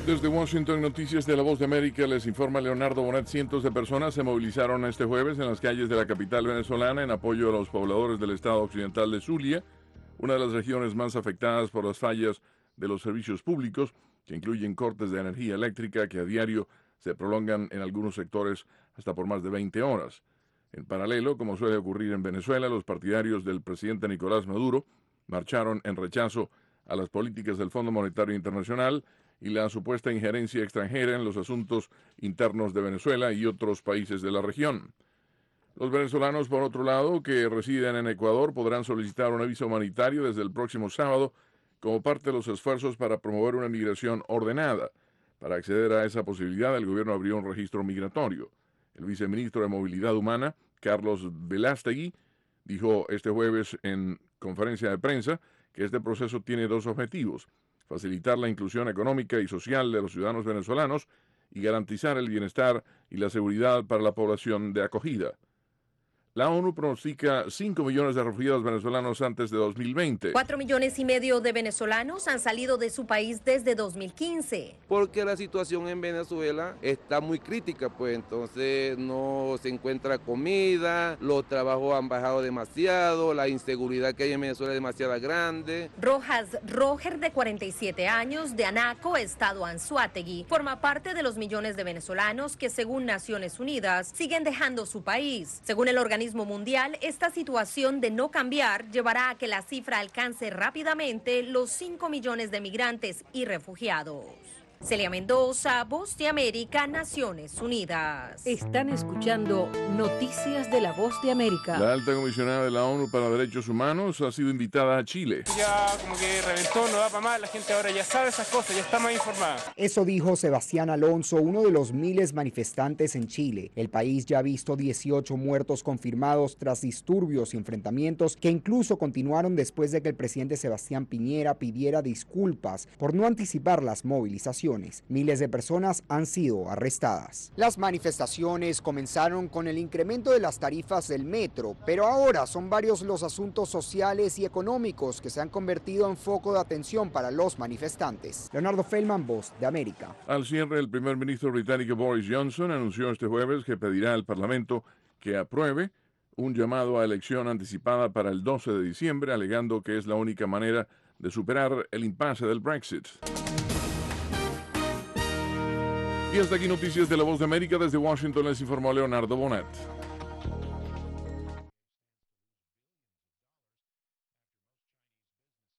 Desde Washington, Noticias de la Voz de América, les informa Leonardo Bonet. Cientos de personas se movilizaron este jueves en las calles de la capital venezolana en apoyo a los pobladores del estado occidental de Zulia, una de las regiones más afectadas por las fallas de los servicios públicos, que incluyen cortes de energía eléctrica que a diario se prolongan en algunos sectores hasta por más de 20 horas. En paralelo, como suele ocurrir en Venezuela, los partidarios del presidente Nicolás Maduro marcharon en rechazo a las políticas del Fondo Monetario Internacional y la supuesta injerencia extranjera en los asuntos internos de Venezuela y otros países de la región. Los venezolanos, por otro lado, que residen en Ecuador, podrán solicitar una visa humanitaria desde el próximo sábado como parte de los esfuerzos para promover una migración ordenada. Para acceder a esa posibilidad, el gobierno abrió un registro migratorio. El viceministro de Movilidad Humana, Carlos Velástegui, dijo este jueves en conferencia de prensa que este proceso tiene dos objetivos: facilitar la inclusión económica y social de los ciudadanos venezolanos y garantizar el bienestar y la seguridad para la población de acogida. La ONU pronostica 5 millones de refugiados venezolanos antes de 2020. 4,5 millones de venezolanos han salido de su país desde 2015. Porque la situación en Venezuela está muy crítica, pues entonces no se encuentra comida, los trabajos han bajado demasiado, la inseguridad que hay en Venezuela es demasiado grande. Rojas Roger, de 47 años, de Anaco, estado Anzoátegui, forma parte de los millones de venezolanos que, según Naciones Unidas, siguen dejando su país. Según el organismo mundial, esta situación de no cambiar llevará a que la cifra alcance rápidamente los 5 millones de migrantes y refugiados. Celia Mendoza, Voz de América, Naciones Unidas. Están escuchando Noticias de la Voz de América. La alta comisionada de la ONU para Derechos Humanos ha sido invitada a Chile. Ya como que reventó, no da para más, la gente ahora ya sabe esas cosas, ya está más informada. Eso dijo Sebastián Alonso, uno de los miles manifestantes en Chile. El país ya ha visto 18 muertos confirmados tras disturbios y enfrentamientos que incluso continuaron después de que el presidente Sebastián Piñera pidiera disculpas por no anticipar las movilizaciones. Miles de personas han sido arrestadas. Las manifestaciones comenzaron con el incremento de las tarifas del metro, pero ahora son varios los asuntos sociales y económicos que se han convertido en foco de atención para los manifestantes. Leonardo Feldman, Voz de América. Al cierre, el primer ministro británico Boris Johnson anunció este jueves que pedirá al Parlamento que apruebe un llamado a elección anticipada para el 12 de diciembre, alegando que es la única manera de superar el impasse del Brexit. Y hasta aquí Noticias de la Voz de América. Desde Washington les informó Leonardo Bonet.